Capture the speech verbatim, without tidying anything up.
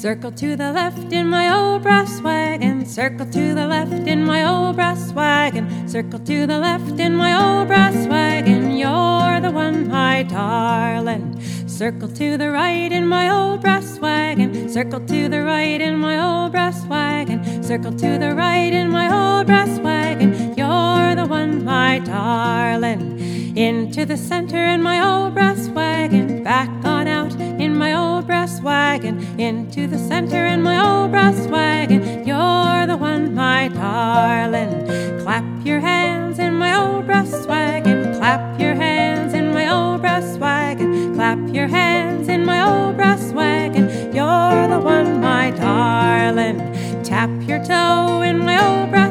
Circle to the left in my old brass wagon. Circle to the left in my old brass wagon. Circle to the left in my old brass wagon. You're the one, my darling. Circle to the right in my old brass wagon. Circle to the right in my old brass wagon. Circle to the right in my old brass wagon. You're the one, my darling. Into the center in my old brass wagon. Back on out in my old brass wagon. Into the center in my old brass wagon. You're the one, my darling. Clap your hands in my old brass wagon. Clap your hands in my old brass wagon. Clap your hands in my old brass wagon. You're the one, my darling. Tap your toe in my